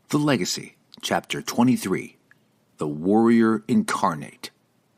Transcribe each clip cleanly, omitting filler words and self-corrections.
The Legacy, Chapter 23, The Warrior Incarnate.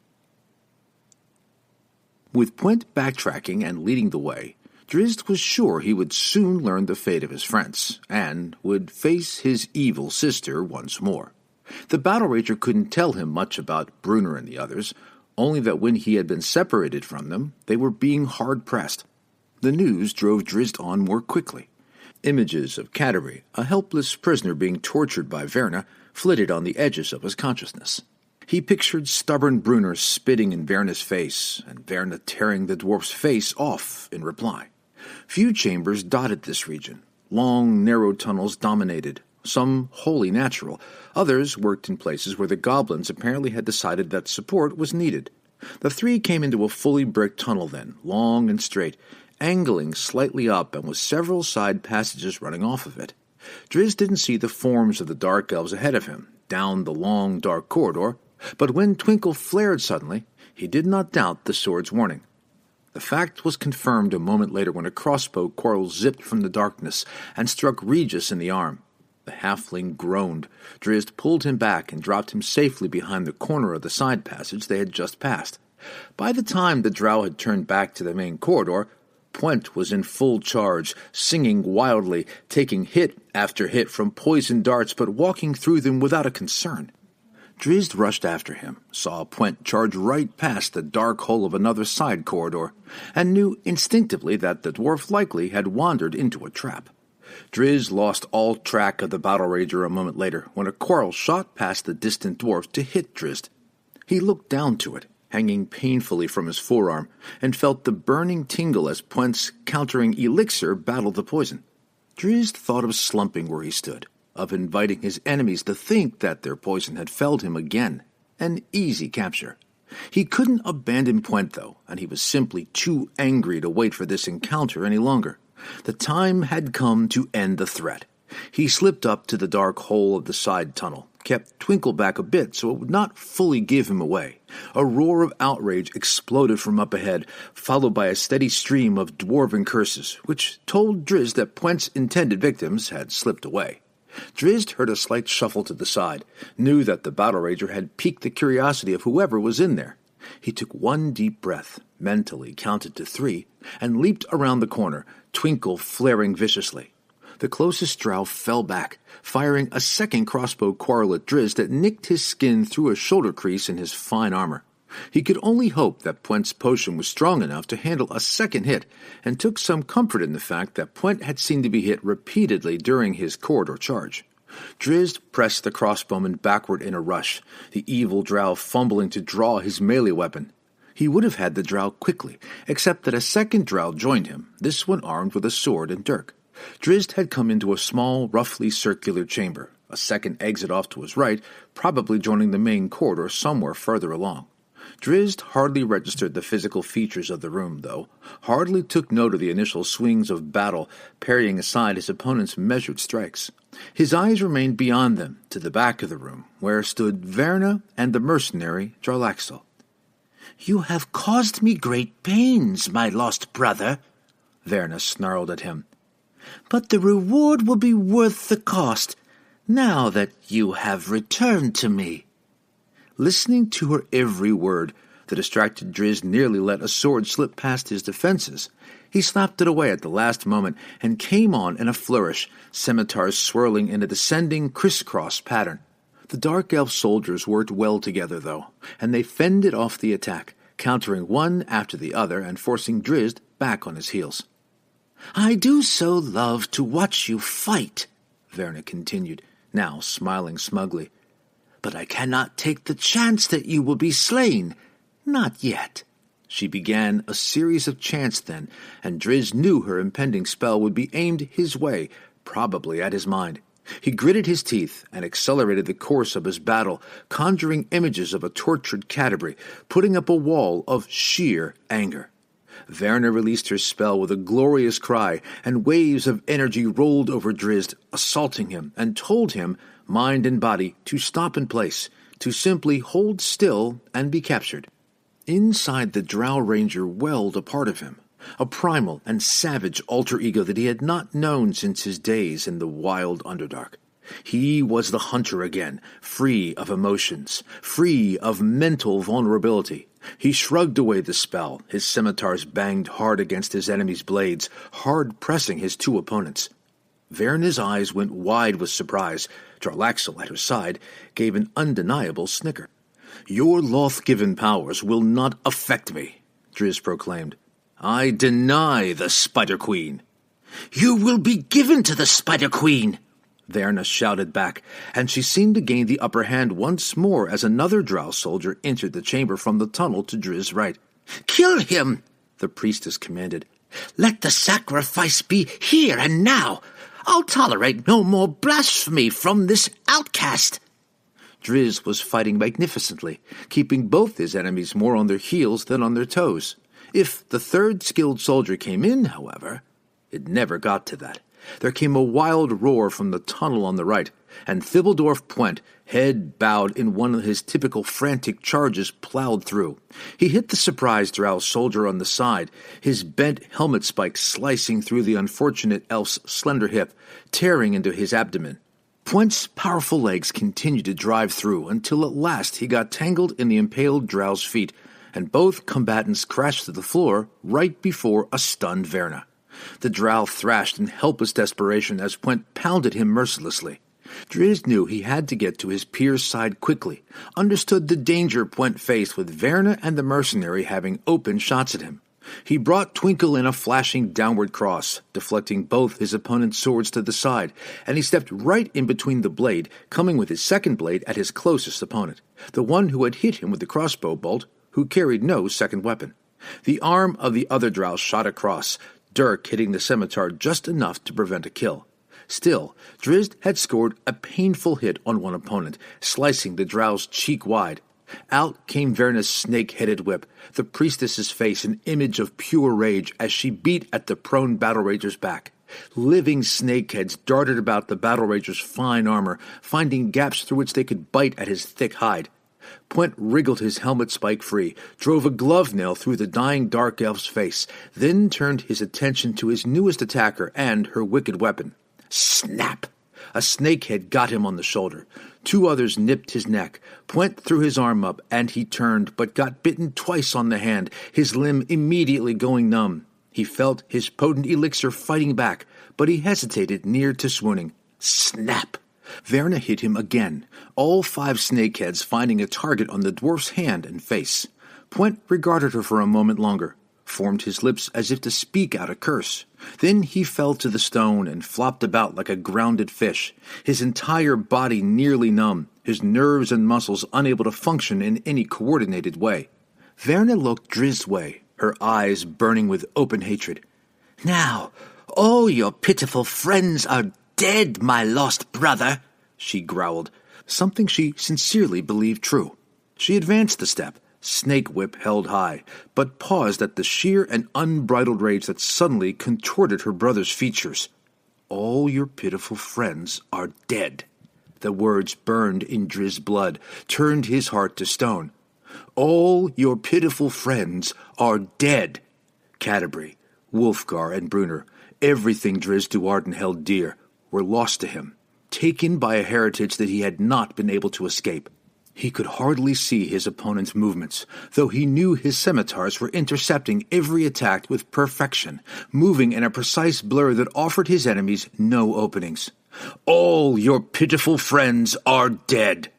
With Puent backtracking and leading the way, Drizzt was sure he would soon learn the fate of his friends, and would face his evil sister once more. The Battle Rager couldn't tell him much about Bruenor and the others, only that when he had been separated from them, they were being hard-pressed. The news drove Drizzt on more quickly. Images of Catti, a helpless prisoner being tortured by Verna, flitted on the edges of his consciousness. He pictured stubborn Bruenor spitting in Verna's face, and Verna tearing the dwarf's face off in reply. Few chambers dotted this region. Long, narrow tunnels dominated, some wholly natural. Others worked in places where the goblins apparently had decided that support was needed. The three came into a fully bricked tunnel then, long and straight, angling slightly up and with several side passages running off of it. Drizzt didn't see the forms of the dark elves ahead of him, down the long, dark corridor, but when Twinkle flared suddenly, he did not doubt the sword's warning. The fact was confirmed a moment later when a crossbow quarrel zipped from the darkness and struck Regis in the arm. The halfling groaned. Drizzt pulled him back and dropped him safely behind the corner of the side passage they had just passed. By the time the drow had turned back to the main corridor, Puent was in full charge, singing wildly, taking hit after hit from poison darts, but walking through them without a concern. Drizzt rushed after him, saw Puent charge right past the dark hole of another side corridor, and knew instinctively that the dwarf likely had wandered into a trap. Drizzt lost all track of the Battle Rager a moment later, when a quarrel shot past the distant dwarf to hit Drizzt. He looked down to it, hanging painfully from his forearm, and felt the burning tingle as Puent's countering elixir battled the poison. Drizzt thought of slumping where he stood, of inviting his enemies to think that their poison had felled him again. An easy capture. He couldn't abandon Puent, though, and he was simply too angry to wait for this encounter any longer. The time had come to end the threat. He slipped up to the dark hole of the side tunnel, kept Twinkle back a bit so it would not fully give him away. A roar of outrage exploded from up ahead, followed by a steady stream of dwarven curses, which told Drizzt that Puent's intended victims had slipped away. Drizzt heard a slight shuffle to the side, knew that the Battle Rager had piqued the curiosity of whoever was in there. He took one deep breath, mentally counted to 3, and leaped around the corner, Twinkle flaring viciously. The closest drow fell back, firing a second crossbow quarrel at Drizzt that nicked his skin through a shoulder crease in his fine armor. He could only hope that Puent's potion was strong enough to handle a second hit, and took some comfort in the fact that Puent had seemed to be hit repeatedly during his corridor charge. Drizzt pressed the crossbowman backward in a rush, the evil drow fumbling to draw his melee weapon. He would have had the drow quickly, except that a second drow joined him, this one armed with a sword and dirk. Drizzt had come into a small, roughly circular chamber, a second exit off to his right, probably joining the main corridor somewhere further along. Drizzt hardly registered the physical features of the room, though, hardly took note of the initial swings of battle, parrying aside his opponent's measured strikes. His eyes remained beyond them, to the back of the room, where stood Verna and the mercenary Jarlaxle. "You have caused me great pains, my lost brother," Verna snarled at him. "But the reward will be worth the cost, now that you have returned to me." Listening to her every word, the distracted Drizzt nearly let a sword slip past his defenses. He slapped it away at the last moment and came on in a flourish, scimitars swirling in a descending crisscross pattern. The dark elf soldiers worked well together, though, and they fended off the attack, countering one after the other and forcing Drizzt back on his heels. "I do so love to watch you fight," Verna continued, now smiling smugly. "But I cannot take the chance that you will be slain. Not yet." She began a series of chants then, and Drizzt knew her impending spell would be aimed his way, probably at his mind. He gritted his teeth and accelerated the course of his battle, conjuring images of a tortured Catti, putting up a wall of sheer anger. Verna released her spell with a glorious cry, and waves of energy rolled over Drizzt, assaulting him, and told him, mind and body, to stop in place, to simply hold still and be captured. Inside the Drow Ranger welled a part of him, a primal and savage alter ego that he had not known since his days in the wild Underdark. He was the hunter again, free of emotions, free of mental vulnerability. He shrugged away the spell. His scimitars banged hard against his enemy's blades, hard pressing his two opponents. Verna's eyes went wide with surprise. Jarlaxle, at her side, gave an undeniable snicker. "Your Loth-given powers will not affect me," Driz proclaimed. "I deny the Spider Queen." "You will be given to the Spider Queen," Verna shouted back, and she seemed to gain the upper hand once more as another drow soldier entered the chamber from the tunnel to Driz's right. "Kill him," the priestess commanded. "Let the sacrifice be here and now. I'll tolerate no more blasphemy from this outcast." Driz was fighting magnificently, keeping both his enemies more on their heels than on their toes. If the third skilled soldier came in, however, it never got to that. There came a wild roar from the tunnel on the right, and Thibbledorf Puent, head bowed in one of his typical frantic charges, plowed through. He hit the surprised drow soldier on the side, his bent helmet spike slicing through the unfortunate elf's slender hip, tearing into his abdomen. Puent's powerful legs continued to drive through until at last he got tangled in the impaled drow's feet, and both combatants crashed to the floor right before a stunned Verna. The drow thrashed in helpless desperation as Puent pounded him mercilessly. Driz knew he had to get to his peer's side quickly, understood the danger Puent faced with Verna and the mercenary having open shots at him. He brought Twinkle in a flashing downward cross, deflecting both his opponent's swords to the side, and he stepped right in between the blade, coming with his second blade at his closest opponent, the one who had hit him with the crossbow bolt, who carried no second weapon. The arm of the other drow shot across, Dirk hitting the scimitar just enough to prevent a kill. Still, Drizzt had scored a painful hit on one opponent, slicing the drow's cheek wide. Out came Verna's snake-headed whip, the priestess's face an image of pure rage as she beat at the prone battle rager's back. Living snakeheads darted about the battle rager's fine armor, finding gaps through which they could bite at his thick hide. Puent wriggled his helmet spike free, drove a glove nail through the dying dark elf's face, then turned his attention to his newest attacker and her wicked weapon. Snap! A snakehead got him on the shoulder. Two others nipped his neck. Puent threw his arm up, and he turned, but got bitten twice on the hand, his limb immediately going numb. He felt his potent elixir fighting back, but he hesitated near to swooning. Snap! Verna hit him again, all 5 snakeheads finding a target on the dwarf's hand and face. Puent regarded her for a moment longer, formed his lips as if to speak out a curse. Then he fell to the stone and flopped about like a grounded fish, his entire body nearly numb, his nerves and muscles unable to function in any coordinated way. Verna looked Drizzt's way, her eyes burning with open hatred. "Now, all your pitiful friends are dead, my lost brother," she growled, something she sincerely believed true. She advanced a step, snake whip held high, but paused at the sheer and unbridled rage that suddenly contorted her brother's features. "All your pitiful friends are dead." The words burned in Drizzt's blood, turned his heart to stone. "All your pitiful friends are dead." Canterbury, Wulfgar, and Brunner, everything Drizzt Do'Urden held dear, were lost to him, taken by a heritage that he had not been able to escape. He could hardly see his opponent's movements, though he knew his scimitars were intercepting every attack with perfection, moving in a precise blur that offered his enemies no openings. "All your pitiful friends are dead."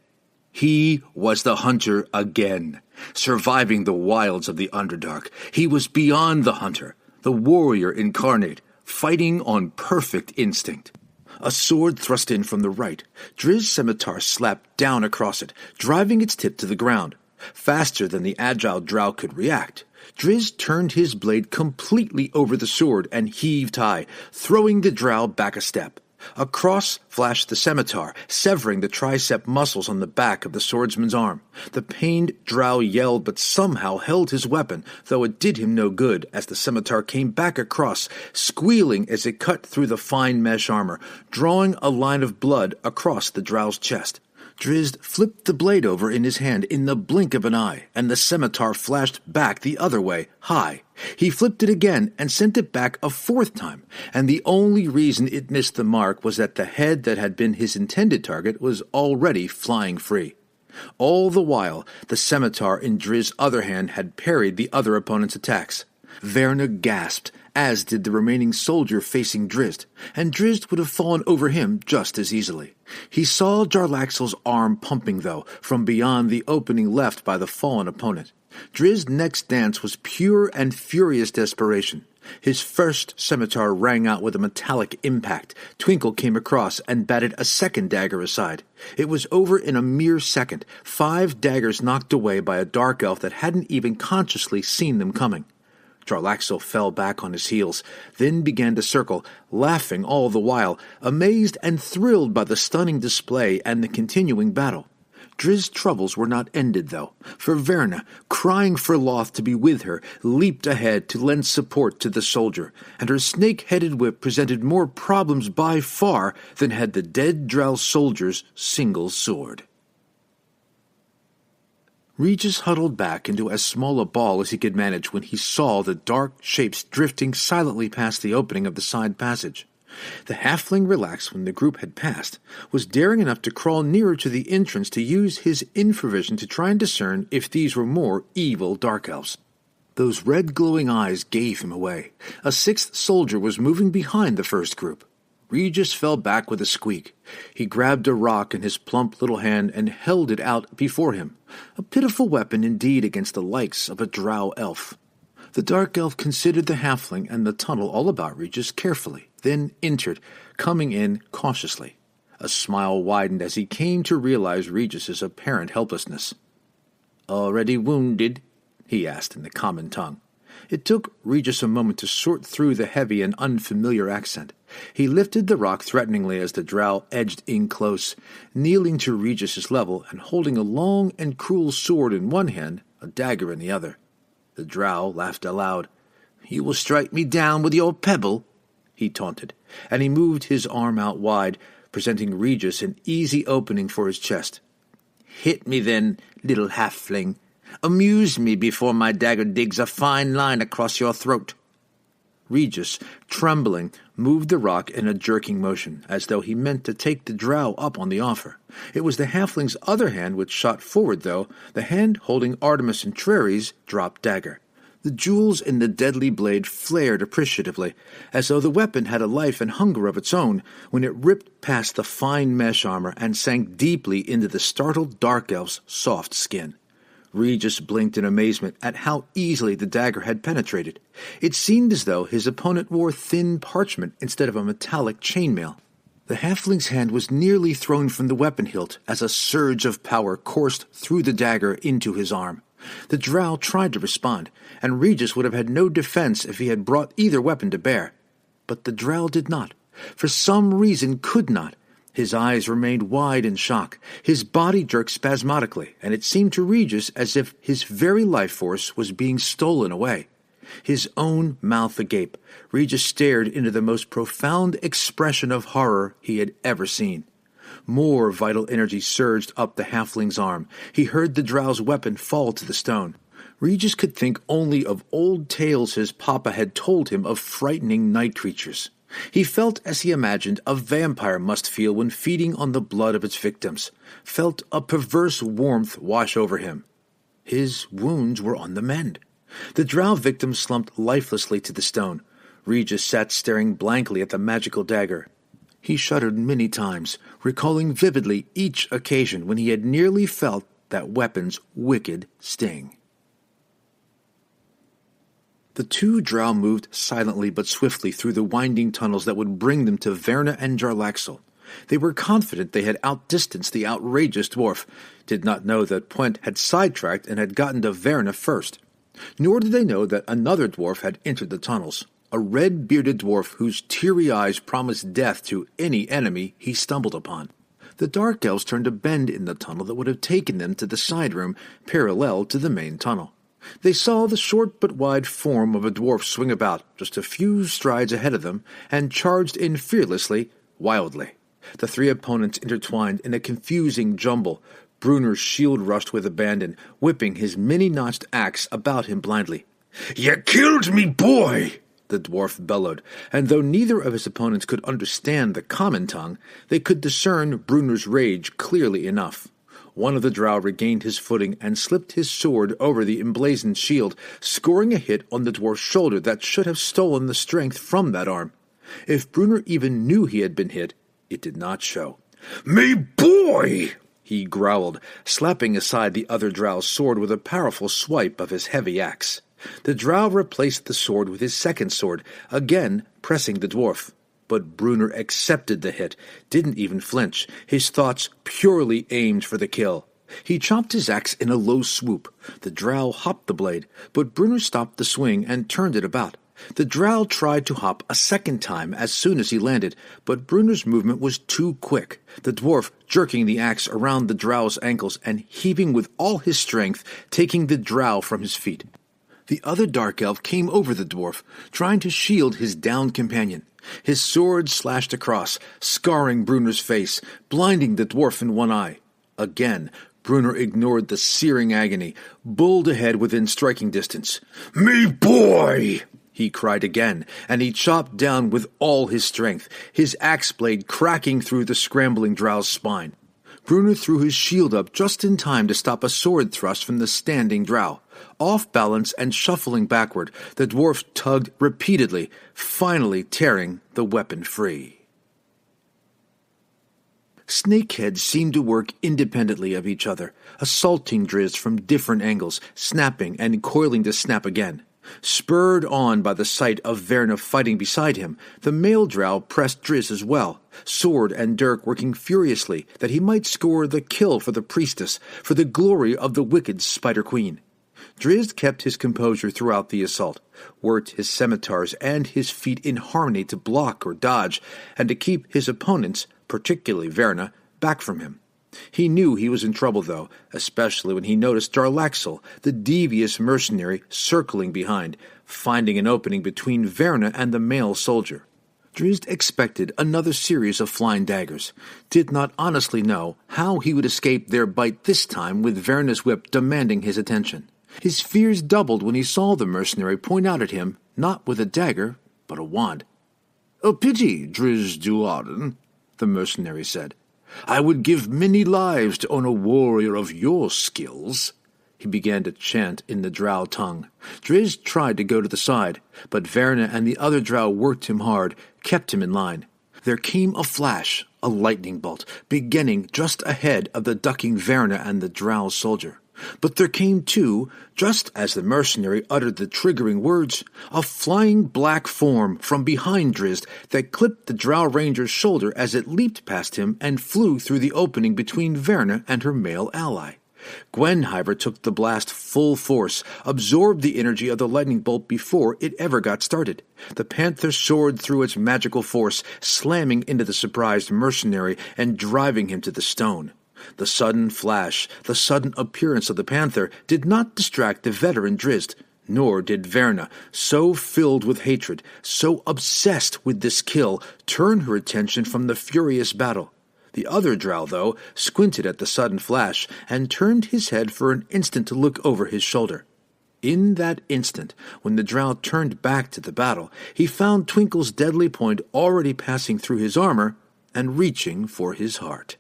He was the hunter again, surviving the wilds of the Underdark. He was beyond the hunter, the warrior incarnate, fighting on perfect instinct. A sword thrust in from the right. Drizzt's scimitar slapped down across it, driving its tip to the ground. Faster than the agile drow could react, Drizzt turned his blade completely over the sword and heaved high, throwing the drow back a step. Across flashed the scimitar, severing the tricep muscles on the back of the swordsman's arm. The pained drow yelled but somehow held his weapon, though it did him no good as the scimitar came back across, squealing as it cut through the fine mesh armor, drawing a line of blood across the drow's chest. Drizzt flipped the blade over in his hand in the blink of an eye, and the scimitar flashed back the other way, high. He flipped it again and sent it back a fourth time, and the only reason it missed the mark was that the head that had been his intended target was already flying free. All the while, the scimitar in Drizzt's other hand had parried the other opponent's attacks. Verna gasped, as did the remaining soldier facing Drizzt, and Drizzt would have fallen over him just as easily. He saw Jarlaxle's arm pumping, though, from beyond the opening left by the fallen opponent. Drizzt's next dance was pure and furious desperation. His first scimitar rang out with a metallic impact. Twinkle came across and batted a second dagger aside. It was over in a mere second, 5 daggers knocked away by a dark elf that hadn't even consciously seen them coming. Jarlaxle fell back on his heels, then began to circle, laughing all the while, amazed and thrilled by the stunning display and the continuing battle. Drizzt's troubles were not ended, though, for Verna, crying for Loth to be with her, leaped ahead to lend support to the soldier, and her snake-headed whip presented more problems by far than had the dead Drow soldier's single sword. Regis huddled back into as small a ball as he could manage when he saw the dark shapes drifting silently past the opening of the side passage. The halfling relaxed when the group had passed, was daring enough to crawl nearer to the entrance to use his infravision to try and discern if these were more evil dark elves. Those red glowing eyes gave him away. A 6th soldier was moving behind the first group. Regis fell back with a squeak. He grabbed a rock in his plump little hand and held it out before him, a pitiful weapon indeed against the likes of a drow elf. The dark elf considered the halfling and the tunnel all about Regis carefully, then entered, coming in cautiously. A smile widened as he came to realize Regis's apparent helplessness. "Already wounded?" he asked in the common tongue. It took Regis a moment to sort through the heavy and unfamiliar accent. He lifted the rock threateningly as the drow edged in close, kneeling to Regis's level and holding a long and cruel sword in one hand, a dagger in the other. The drow laughed aloud. "You will strike me down with your pebble?" he taunted, and he moved his arm out wide, presenting Regis an easy opening for his chest. "Hit me then, little halfling. Amuse me before my dagger digs a fine line across your throat." Regis, trembling, moved the rock in a jerking motion, as though he meant to take the drow up on the offer. It was the halfling's other hand which shot forward, though, the hand holding Artemis Entreri's dropped dagger. The jewels in the deadly blade flared appreciatively, as though the weapon had a life and hunger of its own, when it ripped past the fine mesh armor and sank deeply into the startled dark elf's soft skin. Regis blinked in amazement at how easily the dagger had penetrated. It seemed as though his opponent wore thin parchment instead of a metallic chainmail. The halfling's hand was nearly thrown from the weapon hilt as a surge of power coursed through the dagger into his arm. The drow tried to respond, and Regis would have had no defense if he had brought either weapon to bear. But the drow did not. For some reason could not. His eyes remained wide in shock. His body jerked spasmodically, and it seemed to Regis as if his very life force was being stolen away. His own mouth agape, Regis stared into the most profound expression of horror he had ever seen. More vital energy surged up the halfling's arm. He heard the drow's weapon fall to the stone. Regis could think only of old tales his papa had told him of frightening night creatures. He felt as he imagined a vampire must feel when feeding on the blood of its victims, felt a perverse warmth wash over him. His wounds were on the mend. The drow victim slumped lifelessly to the stone. Regis sat staring blankly at the magical dagger. He shuddered many times, recalling vividly each occasion when he had nearly felt that weapon's wicked sting. The 2 drow moved silently but swiftly through the winding tunnels that would bring them to Verna and Jarlaxle. They were confident they had outdistanced the outrageous dwarf, did not know that Pwent had sidetracked and had gotten to Verna first. Nor did they know that another dwarf had entered the tunnels, a red-bearded dwarf whose teary eyes promised death to any enemy he stumbled upon. The dark elves turned a bend in the tunnel that would have taken them to the side room parallel to the main tunnel. They saw the short but wide form of a dwarf swing about just a few strides ahead of them and charged in fearlessly, wildly. The three opponents intertwined in a confusing jumble. Brunner's shield rushed with abandon, whipping his many-notched axe about him blindly. "You killed me, boy!" the dwarf bellowed, and though neither of his opponents could understand the common tongue, they could discern Brunner's rage clearly enough. One of the drow regained his footing and slipped his sword over the emblazoned shield, scoring a hit on the dwarf's shoulder that should have stolen the strength from that arm. If Brunner even knew he had been hit, it did not show. "Me boy!" he growled, slapping aside the other drow's sword with a powerful swipe of his heavy axe. The drow replaced the sword with his second sword, again pressing the dwarf. But Brunner accepted the hit, didn't even flinch, his thoughts purely aimed for the kill. He chopped his axe in a low swoop. The drow hopped the blade, but Brunner stopped the swing and turned it about. The drow tried to hop a second time as soon as he landed, but Brunner's movement was too quick, the dwarf jerking the axe around the drow's ankles and heaving with all his strength, taking the drow from his feet. The other dark elf came over the dwarf, trying to shield his downed companion. His sword slashed across, scarring Brunner's face, blinding the dwarf in one eye. Again, Brunner ignored the searing agony, bulled ahead within striking distance. "Me boy!" he cried again, and he chopped down with all his strength, his axe blade cracking through the scrambling drow's spine. Brunner threw his shield up just in time to stop a sword thrust from the standing drow. Off balance and shuffling backward, the dwarf tugged repeatedly, finally tearing the weapon free. Snakeheads seemed to work independently of each other, assaulting Drizzt from different angles, snapping and coiling to snap again. Spurred on by the sight of Verna fighting beside him, the male drow pressed Drizzt as well, sword and dirk working furiously that he might score the kill for the priestess, for the glory of the wicked Spider Queen. Drizzt kept his composure throughout the assault, worked his scimitars and his feet in harmony to block or dodge, and to keep his opponents, particularly Verna, back from him. He knew he was in trouble, though, especially when he noticed Jarlaxle, the devious mercenary, circling behind, finding an opening between Verna and the male soldier. Drizzt expected another series of flying daggers, did not honestly know how he would escape their bite this time with Verna's whip demanding his attention. His fears doubled when he saw the mercenary point out at him, not with a dagger, but a wand. "A pity, Drizzt Do'Urden," the mercenary said. "I would give many lives to own a warrior of your skills." He began to chant in the drow tongue. Drizzt tried to go to the side, but Verna and the other drow worked him hard, kept him in line. There came a flash, a lightning bolt, beginning just ahead of the ducking Verna and the drow soldier. But there came, too, just as the mercenary uttered the triggering words, a flying black form from behind Drizzt that clipped the drow ranger's shoulder as it leaped past him and flew through the opening between Verna and her male ally. Gwenhwyvar took the blast full force, absorbed the energy of the lightning bolt before it ever got started. The panther soared through its magical force, slamming into the surprised mercenary and driving him to the stone. The sudden flash, the sudden appearance of the panther, did not distract the veteran Drizzt, nor did Verna, so filled with hatred, so obsessed with this kill, turn her attention from the furious battle. The other drow, though, squinted at the sudden flash and turned his head for an instant to look over his shoulder. In that instant, when the drow turned back to the battle, he found Twinkle's deadly point already passing through his armor and reaching for his heart.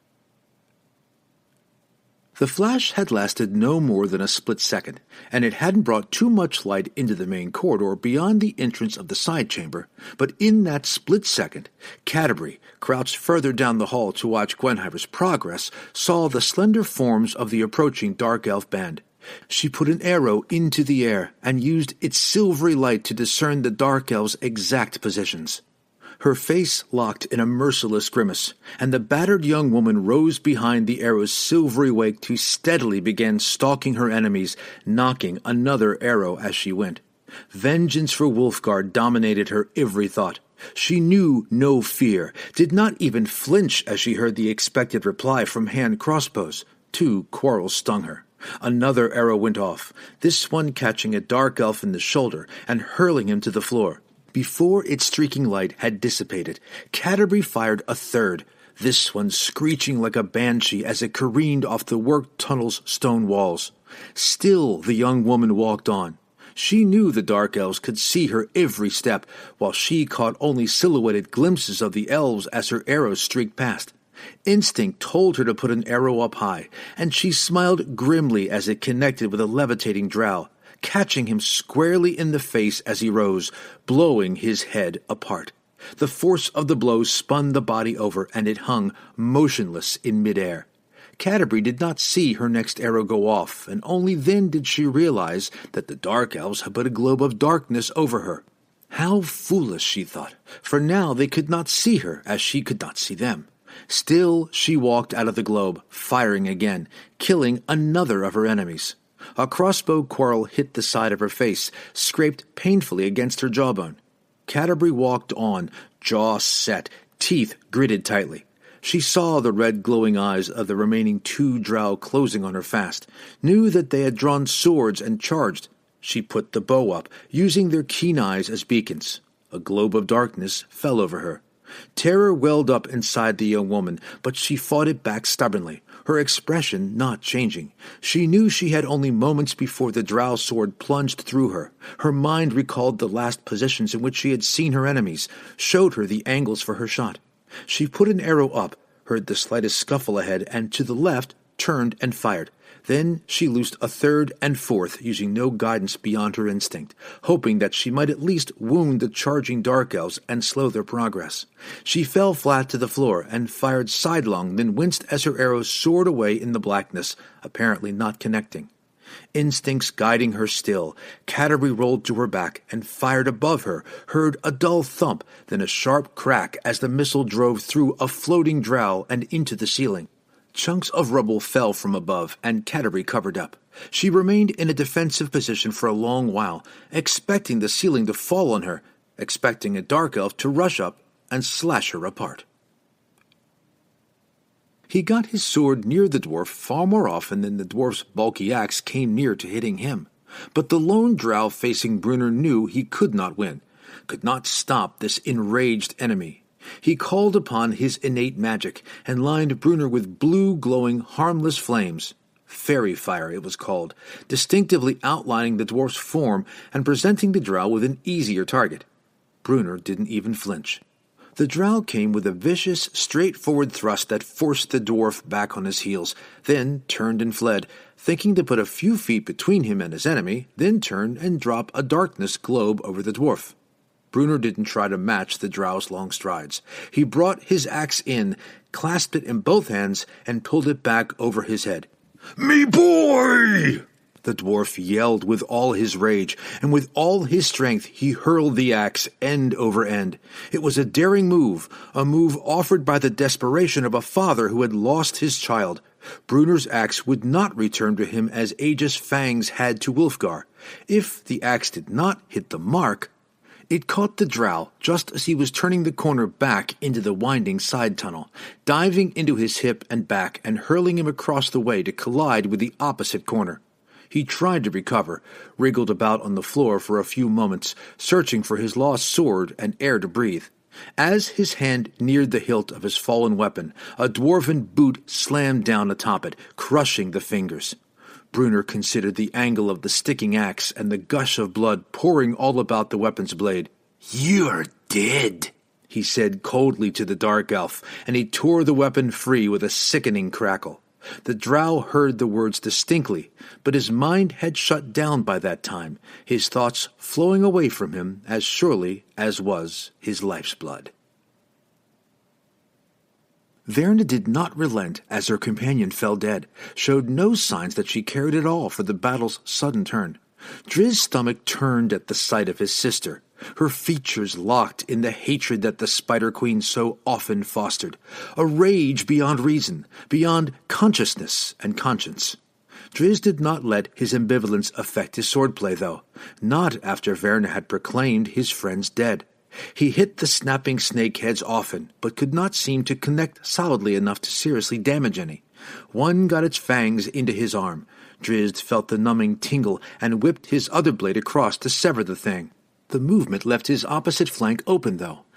The flash had lasted no more than a split second, and it hadn't brought too much light into the main corridor beyond the entrance of the side chamber, but in that split second, Catti-brie, crouched further down the hall to watch Gwenhwyvar's progress, saw the slender forms of the approaching dark elf band. She put an arrow into the air and used its silvery light to discern the dark elves' exact positions. Her face locked in a merciless grimace, and the battered young woman rose behind the arrow's silvery wake to steadily begin stalking her enemies, knocking another arrow as she went. Vengeance for Wulfgar dominated her every thought. She knew no fear, did not even flinch as she heard the expected reply from hand crossbows. 2 quarrels stung her. Another arrow went off, this one catching a dark elf in the shoulder and hurling him to the floor. Before its streaking light had dissipated, Catti-brie fired a third, this one screeching like a banshee as it careened off the worked tunnel's stone walls. Still the young woman walked on. She knew the dark elves could see her every step, while she caught only silhouetted glimpses of the elves as her arrows streaked past. Instinct told her to put an arrow up high, and she smiled grimly as it connected with a levitating drow, catching him squarely in the face as he rose, blowing his head apart. The force of the blow spun the body over, and it hung motionless in midair. Canterbury did not see her next arrow go off, and only then did she realize that the dark elves had put a globe of darkness over her. How foolish, she thought, for now they could not see her as she could not see them. Still, she walked out of the globe, firing again, killing another of her enemies. A crossbow quarrel hit the side of her face, scraped painfully against her jawbone. Canterbury walked on, jaw set, teeth gritted tightly. She saw the red glowing eyes of the remaining 2 drow closing on her fast, knew that they had drawn swords and charged. She put the bow up, using their keen eyes as beacons. A globe of darkness fell over her. Terror welled up inside the young woman, but she fought it back stubbornly, her expression not changing. She knew she had only moments before the drow sword plunged through her. Her mind recalled the last positions in which she had seen her enemies, showed her the angles for her shot. She put an arrow up, heard the slightest scuffle ahead, and to the left turned and fired. Then she loosed a third and fourth, using no guidance beyond her instinct, hoping that she might at least wound the charging dark elves and slow their progress. She fell flat to the floor and fired sidelong, then winced as her arrow soared away in the blackness, apparently not connecting. Instincts guiding her still, Canterbury rolled to her back and fired above her, heard a dull thump, then a sharp crack as the missile drove through a floating drow and into the ceiling. Chunks of rubble fell from above, and Canterbury covered up. She remained in a defensive position for a long while, expecting the ceiling to fall on her, expecting a dark elf to rush up and slash her apart. He got his sword near the dwarf far more often than the dwarf's bulky axe came near to hitting him. But the lone drow facing Brunner knew he could not win, could not stop this enraged enemy. He called upon his innate magic and lined Brunner with blue, glowing, harmless flames. Fairy fire, it was called, distinctively outlining the dwarf's form and presenting the drow with an easier target. Brunner didn't even flinch. The drow came with a vicious, straightforward thrust that forced the dwarf back on his heels, then turned and fled, thinking to put a few feet between him and his enemy, then turn and drop a darkness globe over the dwarf. Brunner didn't try to match the drow's long strides. He brought his axe in, clasped it in both hands, and pulled it back over his head. "Me boy!" The dwarf yelled with all his rage, and with all his strength he hurled the axe end over end. It was a daring move, a move offered by the desperation of a father who had lost his child. Brunner's axe would not return to him as Aegis' fangs had to Wulfgar. If the axe did not hit the mark, it caught the drow just as he was turning the corner back into the winding side tunnel, diving into his hip and back and hurling him across the way to collide with the opposite corner. He tried to recover, wriggled about on the floor for a few moments, searching for his lost sword and air to breathe. As his hand neared the hilt of his fallen weapon, a dwarven boot slammed down atop it, crushing the fingers. Brunner considered the angle of the sticking axe and the gush of blood pouring all about the weapon's blade. "You're dead," he said coldly to the dark elf, and he tore the weapon free with a sickening crackle. The drow heard the words distinctly, but his mind had shut down by that time, his thoughts flowing away from him as surely as was his life's blood. Verna did not relent as her companion fell dead, showed no signs that she cared at all for the battle's sudden turn. Drizzt's stomach turned at the sight of his sister, her features locked in the hatred that the Spider Queen so often fostered, a rage beyond reason, beyond consciousness and conscience. Drizzt did not let his ambivalence affect his swordplay, though, not after Verna had proclaimed his friends dead. He hit the snapping snake heads often, but could not seem to connect solidly enough to seriously damage any. One got its fangs into his arm. Drizzt felt the numbing tingle and whipped his other blade across to sever the thing. The movement left his opposite flank open, though,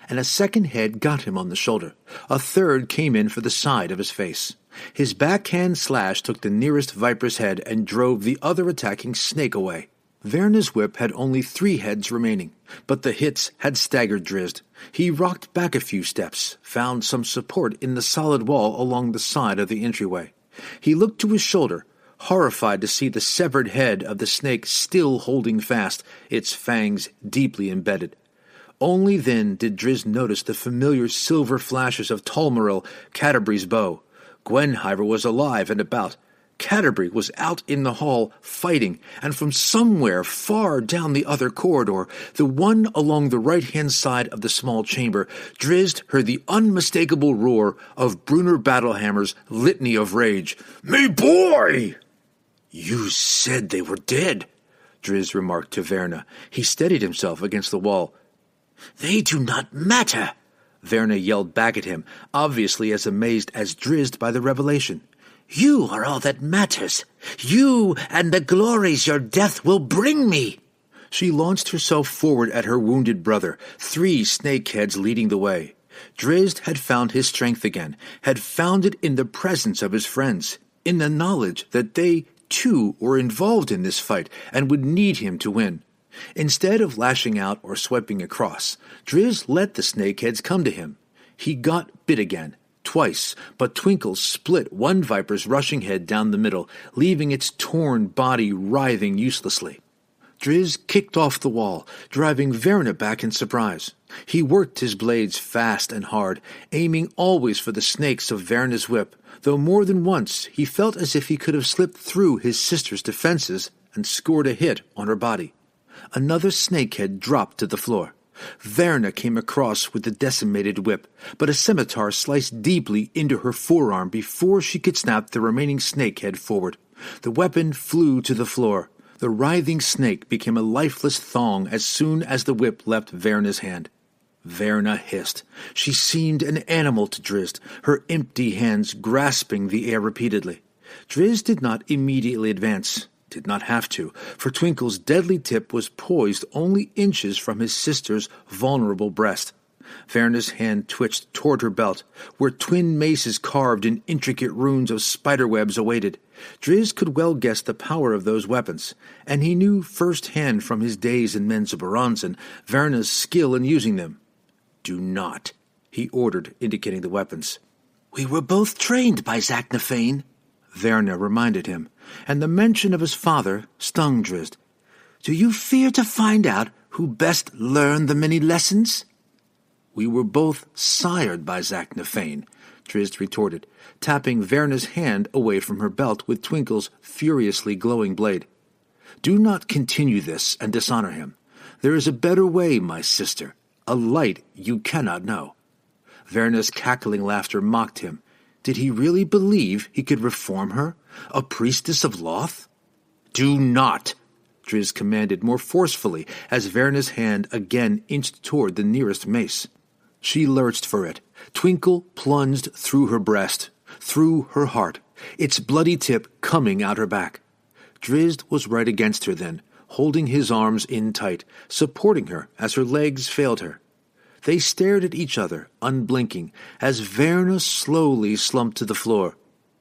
and a second head got him on the shoulder. A third came in for the side of his face. His backhand slash took the nearest viper's head and drove the other attacking snake away. Verna's whip had only 3 heads remaining, but the hits had staggered Drizzt. He rocked back a few steps, found some support in the solid wall along the side of the entryway. He looked to his shoulder, horrified to see the severed head of the snake still holding fast, its fangs deeply embedded. Only then did Drizzt notice the familiar silver flashes of Tolmaril, Canterbury's bow. Gwenhwyvar was alive and about. Canterbury was out in the hall fighting, and from somewhere far down the other corridor, the one along the right-hand side of the small chamber, Drizzt heard the unmistakable roar of Brunner Battlehammer's litany of rage. "Me boy!" "You said they were dead," Drizzt remarked to Verna. He steadied himself against the wall. "They do not matter," Verna yelled back at him, obviously as amazed as Drizzt by the revelation. "You are all that matters. You and the glories your death will bring me." She launched herself forward at her wounded brother, 3 snake heads leading the way. Drizzt had found his strength again, had found it in the presence of his friends, in the knowledge that they, too, were involved in this fight and would need him to win. Instead of lashing out or swiping across, Drizzt let the snakeheads come to him. He got bit again, twice, but Twinkle split one viper's rushing head down the middle, leaving its torn body writhing uselessly. Drizzt kicked off the wall, driving Verna back in surprise. He worked his blades fast and hard, aiming always for the snakes of Verna's whip, though more than once he felt as if he could have slipped through his sister's defenses and scored a hit on her body. Another snakehead dropped to the floor. Verna came across with the decimated whip, but a scimitar sliced deeply into her forearm before she could snap the remaining snakehead forward. The weapon flew to the floor. The writhing snake became a lifeless thong as soon as the whip left Verna's hand. Verna hissed. She seemed an animal to Drizzt, her empty hands grasping the air repeatedly. Drizzt did not immediately advance. Did not have to, for Twinkle's deadly tip was poised only inches from his sister's vulnerable breast. Verna's hand twitched toward her belt, where twin maces carved in intricate runes of spiderwebs awaited. Drizzt could well guess the power of those weapons, and he knew firsthand from his days in Menzoberranzan Verna's skill in using them. "Do not," he ordered, indicating the weapons. "We were both trained by Zaknafein," Verna reminded him, and the mention of his father stung Drizzt. "Do you fear to find out who best learned the many lessons?" "We were both sired by Zaknafein," Drizzt retorted, tapping Verna's hand away from her belt with Twinkle's furiously glowing blade. "Do not continue this and dishonor him. There is a better way, my sister, a light you cannot know." Verna's cackling laughter mocked him. Did he really believe he could reform her, a priestess of Loth? "Do not!" Drizzt commanded more forcefully as Verna's hand again inched toward the nearest mace. She lurched for it. Twinkle plunged through her breast, through her heart, its bloody tip coming out her back. Drizzt was right against her then, holding his arms in tight, supporting her as her legs failed her. They stared at each other, unblinking, as Verna slowly slumped to the floor.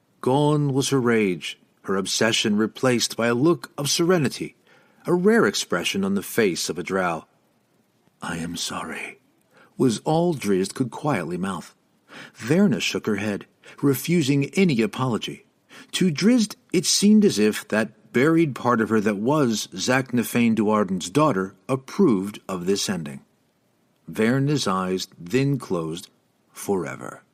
Gone was her rage, her obsession replaced by a look of serenity, a rare expression on the face of a drow. "I am sorry," was all Drizzt could quietly mouth. Verna shook her head, refusing any apology. To Drizzt it seemed as if that buried part of her that was Zaknafein Duarden's daughter approved of this ending. Verna's eyes then closed forever.